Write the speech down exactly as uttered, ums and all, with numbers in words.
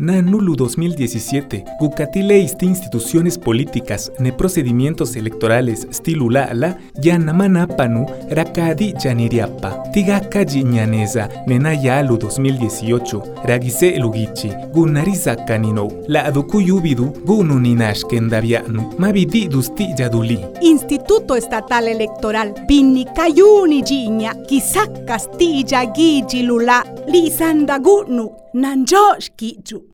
Nanulu dos mil diecisiete, Gucatile isti instituciones políticas ne procedimientos electorales stilula la yanamana panu rakadi yaniriapa. Tigaka ñaneza nenayalu dos mil dieciocho, ragise lugichi, gunariza kanino, la adukuyubidu gununinash kendavianu, mabidi dusti yaduli. Instituto Estatal Electoral, Pinicayuni Giña, Kisak Castilla Gigi Lula, Lisandagunu, Nanjosh Kichu.